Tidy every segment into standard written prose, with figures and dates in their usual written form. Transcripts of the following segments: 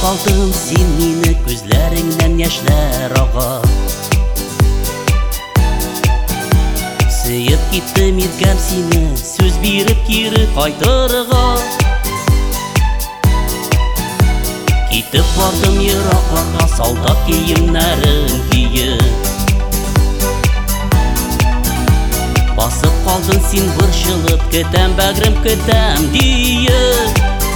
калдым, син мине күзләреңнән яшьләр ага. Сөеп киттем иркәм сине, сүз биреп кире кайтырга. Китеп бардым еракларга, солдат киемнәрен киеп. Басып калдың син борчылып, көтәм бәгрем көтәм диеп.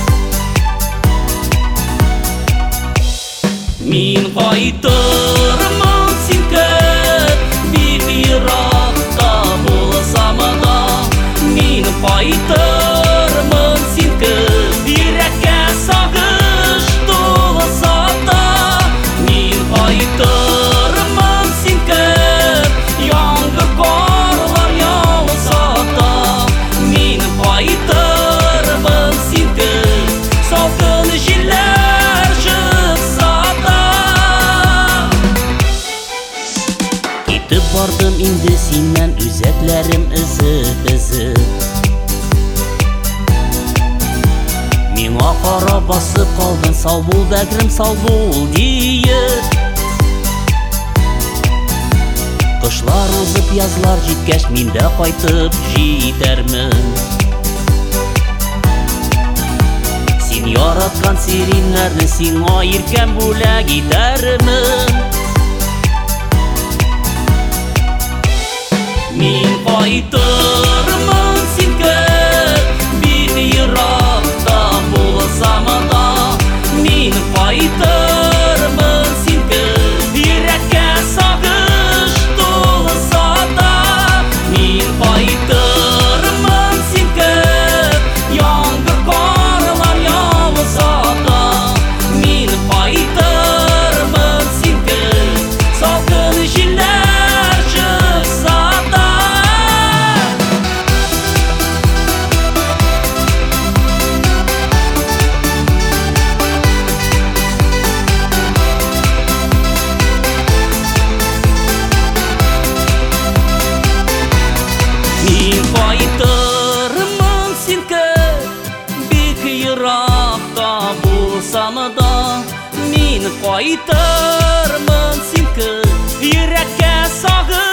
Мин кайтырмын син көт, бик еракта булсам да. Мин кайтырмын син көт, йөрәккә сагыш тулса да. Мин кайтырмын син көт, яңгыр карлар яуса да. Мин кайтырмын син көт, салкын җилләр чыкса да. Китеп бардым инде синнән үзәкләрем өзеп. Миңа кара басып калдың, сау бул бәгрем, сау бул диеп. Кышлар узып язлар җиткәч, мин дә кайтып җитәрмен. Син яраткан сириннәрне сиңа иркәм бүләк итәрмен. Мин кайтырмын син көт, бик еракта булсам да. Мин кайтырмын син көт, йөрәккә сагыш тулса да. Мин кайтырмын син көт, яңгыр карлар яуса да. Мин кайтырмын син көт, салкын җилләр чыкса да. Мин кайтырмын син көт, бик еракта булсам да. Мин кайтырмын син көт, йөрәккә сагыш